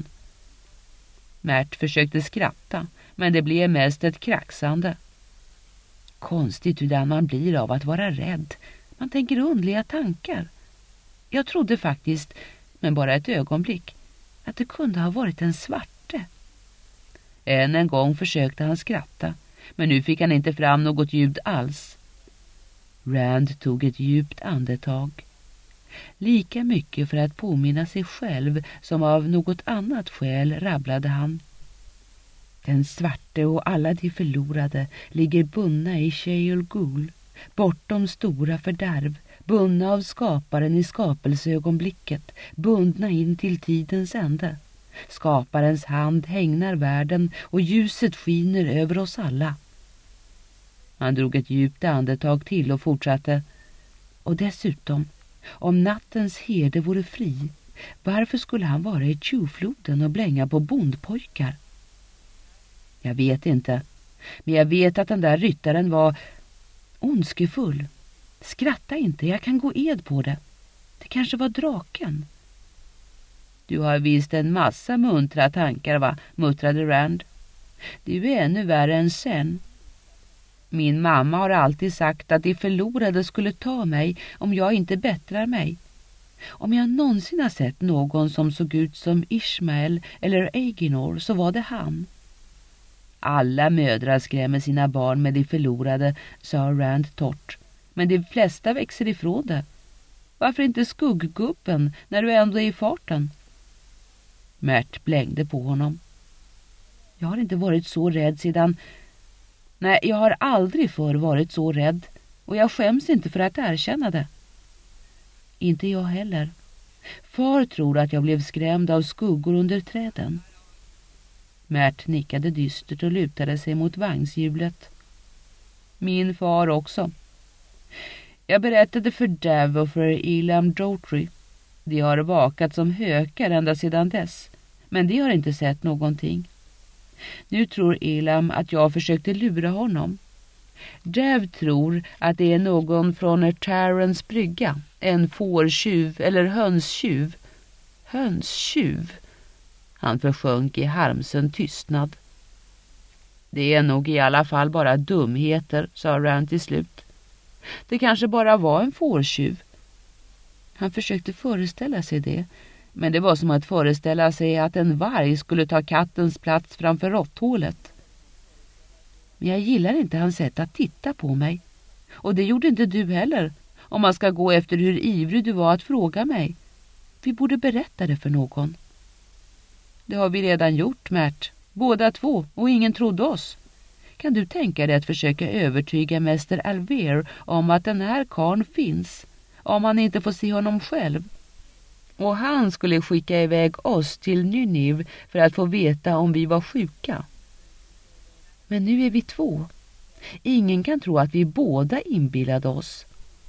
A: Mert försökte skratta, men det blev mest ett kraxande. Konstigt hur man blir av att vara rädd. Man tänker underliga tankar. Jag trodde faktiskt, men bara ett ögonblick, att det kunde ha varit en svarte. Än en gång försökte han skratta, men nu fick han inte fram något ljud alls. Rand tog ett djupt andetag. Lika mycket för att påminna sig själv som av något annat skäl rabblade han. Den svarte och alla de förlorade ligger bundna i Sheol Gul, bortom stora fördärv, bundna av skaparen i skapelseögonblicket, bundna in till tidens ände. Skaparens hand hängnar världen och ljuset skiner över oss alla. Han drog ett djupt andetag till och fortsatte. Och dessutom, om nattens herde vore fri, varför skulle han vara i Tjufloden och blänga på bondpojkar? Jag vet inte, men jag vet att den där ryttaren var ondskefull. Skratta inte, jag kan gå ed på det. Det kanske var draken. Du har visst en massa muntra tankar, va? Muttrade Rand. Du är ännu värre än sen. Min mamma har alltid sagt att de förlorade skulle ta mig om jag inte bättrar mig. Om jag någonsin har sett någon som såg ut som Ishmael eller Aginor så var det han. Alla mödrar skrämmer sina barn med de förlorade, sa Rand torrt. Men de flesta växer ifrån det. Varför inte skugggubben när du ändå är i farten? Mert blängde på honom. Jag har inte varit så rädd sedan... Nej, jag har aldrig förr varit så rädd. Och jag skäms inte för att erkänna det. Inte jag heller. Far tror att jag blev skrämd av skuggor under träden. Mert nickade dystert och lutade sig mot vagnshjulet. Min far också. Jag berättade för Dav och för Elam Dotry. De har vakat som hökar ända sedan dess. Men de har inte sett någonting. Nu tror Elam att jag försökte lura honom. Dav tror att det är någon från Tarrens brygga. En fårtjuv eller hönstjuv. Hönstjuv? Han försjönk i harmsen tystnad. Det är nog i alla fall bara dumheter, sa Rand till slut. Det kanske bara var en fårtjuv. Han försökte föreställa sig det, men det var som att föreställa sig att en varg skulle ta kattens plats framför råtthålet. Men jag gillar inte hans sätt att titta på mig. Och det gjorde inte du heller, om man ska gå efter hur ivrig du var att fråga mig. Vi borde berätta det för någon. Det har vi redan gjort, Mert. Båda två, och ingen trodde oss. Kan du tänka dig att försöka övertyga mäster Alver om att den här karln finns, om han inte får se honom själv? Och han skulle skicka iväg oss till Nyniv för att få veta om vi var sjuka. Men nu är vi två. Ingen kan tro att vi båda inbillade oss.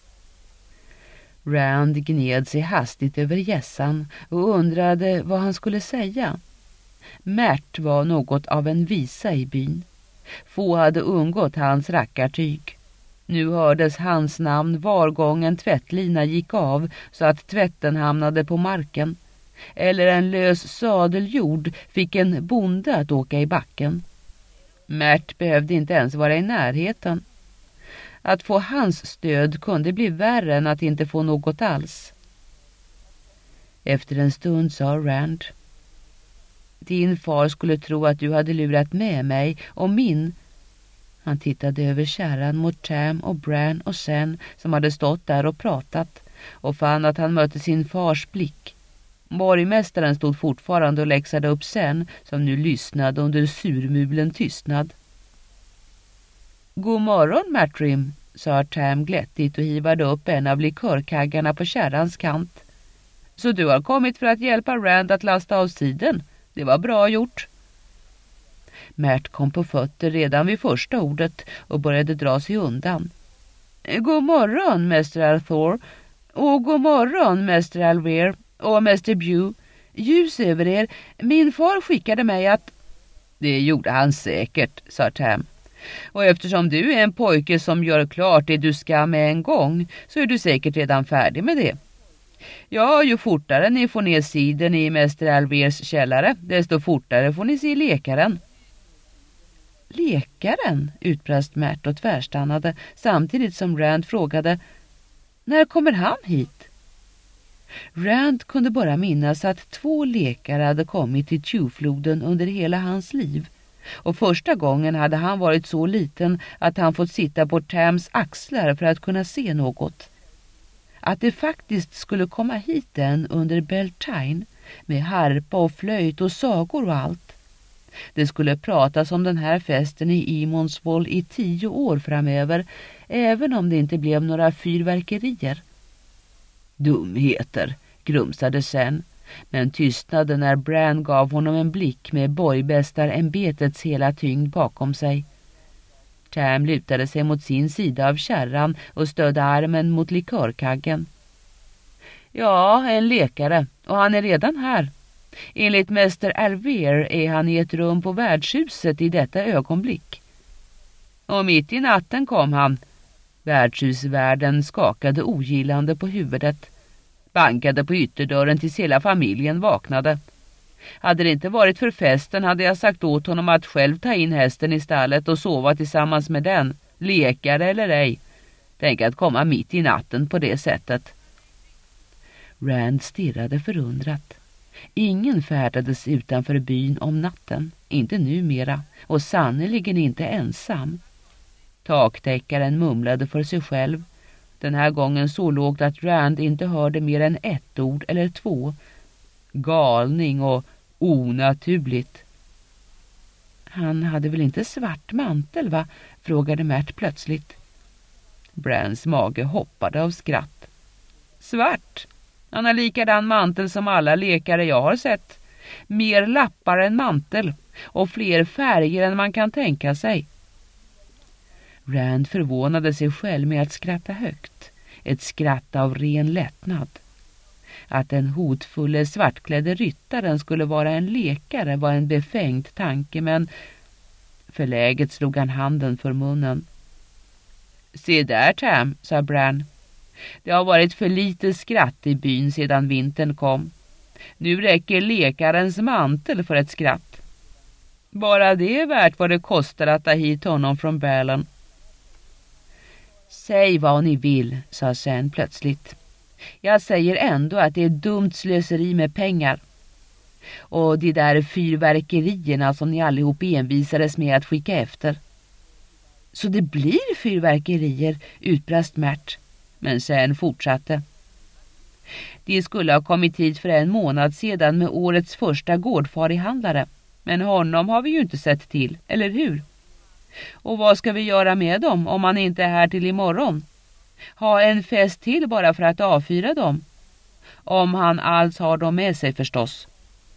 A: Rand gned sig hastigt över gässan och undrade vad han skulle säga. Mert var något av en visa i byn. Få hade undgått hans rackartyg. Nu hördes hans namn var gång en tvättlina gick av så att tvätten hamnade på marken. Eller en lös sadeljord fick en bonde att åka i backen. Mert behövde inte ens vara i närheten. Att få hans stöd kunde bli värre än att inte få något alls. Efter en stund sa Rand: Din far skulle tro att du hade lurat med mig och min. Han tittade över kärran mot Tam och Bran och Sen som hade stått där och pratat och fann att han mötte sin fars blick. Borgmästaren stod fortfarande och läxade upp Sen som nu lyssnade under surmulen tystnad. God morgon, Matrim, sa Tam glättigt och hivade upp en av likörkaggarna på kärrans kant. Så du har kommit för att hjälpa Rand att lasta av sidan. Det var bra gjort. Mert kom på fötter redan vid första ordet och började dra sig undan. God morgon, mäster Arthur. Och god morgon, mäster Alver och mäster Bew. Ljus över er. Min far skickade mig att... Det gjorde han säkert, sa Tam. Och eftersom du är en pojke som gör klart det du ska med en gång så är du säkert redan färdig med det. Ja, ju fortare ni får ner siden i mäster Alvers källare, desto fortare får ni se lekaren. Lekaren, utbrast Mert och tvärstannade samtidigt som Rand frågade: när kommer han hit? Rand kunde bara minnas att två lekare hade kommit till Tjuvfloden under hela hans liv. Och första gången hade han varit så liten att han fått sitta på Tams axlar för att kunna se något. Att det faktiskt skulle komma hit en under Beltane med harpa och flöjt och sagor och allt. Det skulle pratas om den här festen i Imonsvoll i tio år framöver, även om det inte blev några fyrverkerier. Dumheter, grumsade Sen, men tystnade när Bran gav honom en blick med borgmästarämbetets hela tyngd bakom sig. Tam lutade sig mot sin sida av kärran och stödde armen mot likörkaggen. Ja, en lekare, och han är redan här. Enligt mäster Alver är han i ett rum på värdshuset i detta ögonblick. Och mitt i natten kom han. Värdshusvärden skakade ogillande på huvudet. Bankade på ytterdörren tills hela familjen vaknade. Hade det inte varit för festen hade jag sagt åt honom att själv ta in hästen i stallet och sova tillsammans med den, lekare eller ej. Tänk att komma mitt i natten på det sättet. Rand stirrade förundrat. Ingen färdades utanför byn om natten, inte numera, och sannoliken inte ensam. Taktäckaren mumlade för sig själv, den här gången så lågt att Rand inte hörde mer än ett ord eller två. Galning och onaturligt. Han hade väl inte svart mantel, va? Frågade Mert plötsligt. Brans mage hoppade av skratt. Svart? Han har likadan mantel som alla lekare jag har sett. Mer lappar än mantel och fler färger än man kan tänka sig. Rand förvånade sig själv med att skratta högt. Ett skratt av ren lättnad. Att den hotfulla svartklädde ryttaren skulle vara en lekare var en befängd tanke, men förläget slog han handen för munnen. Se där, Tam, sa Bran. Det har varit för lite skratt i byn sedan vintern kom. Nu räcker lekarens mantel för ett skratt. Bara det är värt vad det kostar att ta hit honom från Bälen. Säg vad ni vill, sa Sen plötsligt. Jag säger ändå att det är dumt slöseri med pengar. Och de där fyrverkerierna som ni allihop envisades med att skicka efter. Så det blir fyrverkerier, utbrast Mert. Men Sen fortsatte. De skulle ha kommit hit för en månad sedan med årets första gårdfarihandlare. Men honom har vi ju inte sett till, eller hur? Och vad ska vi göra med dem om han inte är här till imorgon? Ha en fest till bara för att avfyra dem? Om han alls har dem med sig förstås.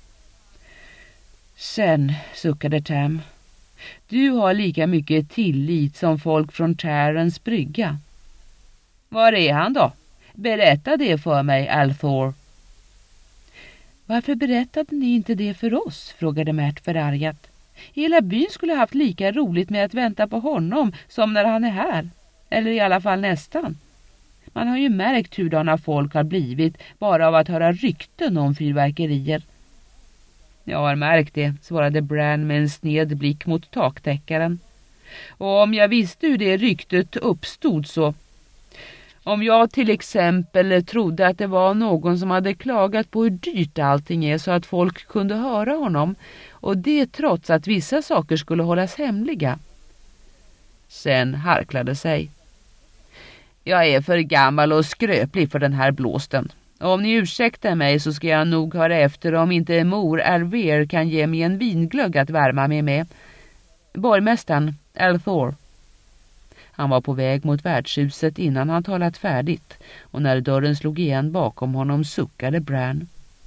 A: Sen, suckade Tam. Du har lika mycket tillit som folk från Tärens brygga. Var är han då? Berätta det för mig, Althor. Varför berättade ni inte det för oss? Frågade Mert förargat. Hela byn skulle ha haft lika roligt med att vänta på honom som när han är här. Eller i alla fall nästan. Man har ju märkt hurdana folk har blivit bara av att höra rykten om fyrverkerier. Jag har märkt det, svarade Bran med en sned blick mot taktäckaren. Och om jag visste hur det ryktet uppstod så... Om jag till exempel trodde att det var någon som hade klagat på hur dyrt allting är så att folk kunde höra honom, och det trots att vissa saker skulle hållas hemliga. Sen harklade sig. Jag är för gammal och skröplig för den här blåsten. Om ni ursäktar mig så ska jag nog höra efter om inte mor Alver kan ge mig en vinglögg att värma mig med. Borgmästaren, Althor. Han var på väg mot värdshuset innan han talat färdigt, och när dörren slog igen bakom honom suckade Bran.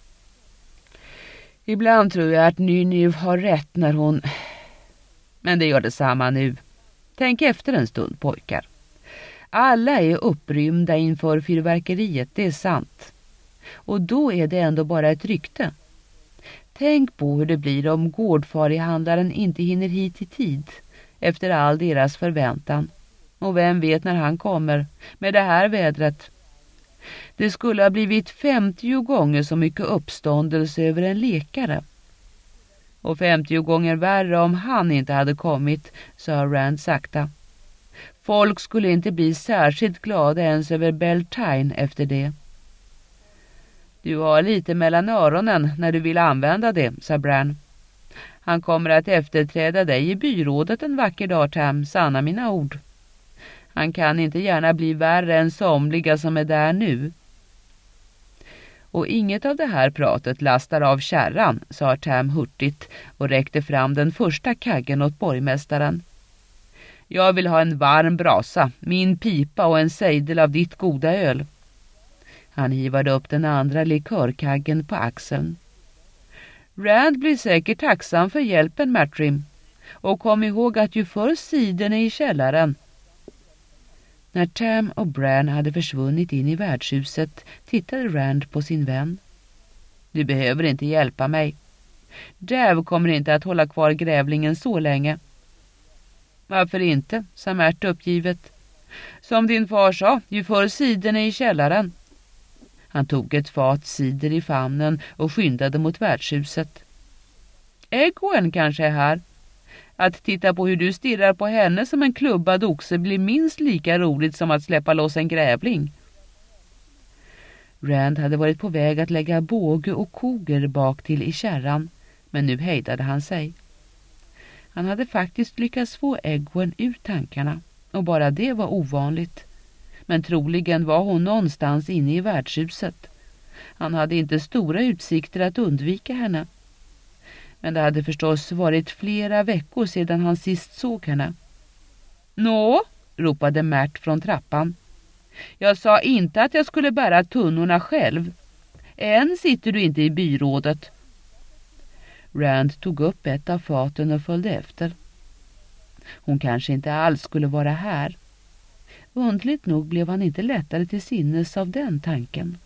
A: Ibland tror jag att Nyniv har rätt när hon... Men det gör detsamma nu. Tänk efter en stund, pojkar. Alla är upprymda inför fyrverkeriet, det är sant. Och då är det ändå bara ett rykte. Tänk på hur det blir om gårdfarihandlaren inte hinner hit i tid, efter all deras förväntan. Och vem vet när han kommer med det här vädret. Det skulle ha blivit femtio gånger så mycket uppståndelse över en lekare. Och femtio gånger värre om han inte hade kommit, sa Rand sakta. Folk skulle inte bli särskilt glada ens över Beltane efter det. Du har lite mellan öronen när du vill använda det, sa Bran. Han kommer att efterträda dig i byrådet en vacker dag, Tam, sanna mina ord. Han kan inte gärna bli värre än somliga som är där nu. Och inget av det här pratet lastar av kärran, sa Tam hurtigt och räckte fram den första kaggen åt borgmästaren. Jag vill ha en varm brasa, min pipa och en sejdel av ditt goda öl. Han hivade upp den andra likörkaggen på axeln. Rand blir säkert tacksam för hjälpen, Matrim. Och kom ihåg att ju förr siden är i källaren. När Tam och Bran hade försvunnit in i värdshuset tittade Rand på sin vän. Du behöver inte hjälpa mig. Dav kommer inte att hålla kvar grävlingen så länge. Varför inte, sa Märt uppgivet. Som din far sa, ju förr siden är i källaren. Han tog ett fat cider i famnen och skyndade mot värdshuset. Egwen kanske är här. Att titta på hur du stirrar på henne som en klubbad oxe blir minst lika roligt som att släppa loss en grävling. Rand hade varit på väg att lägga båge och koger bak till i kärran, men nu hejdade han sig. Han hade faktiskt lyckats få Egwen ur tankarna, och bara det var ovanligt. Men troligen var hon någonstans inne i värdshuset. Han hade inte stora utsikter att undvika henne. Men det hade förstås varit flera veckor sedan han sist såg henne. Nå, ropade Märt från trappan. Jag sa inte att jag skulle bära tunnorna själv. Än sitter du inte i byrådet. Rand tog upp ett av faten och följde efter. Hon kanske inte alls skulle vara här. Undligt nog blev han inte lättare till sinnes av den tanken.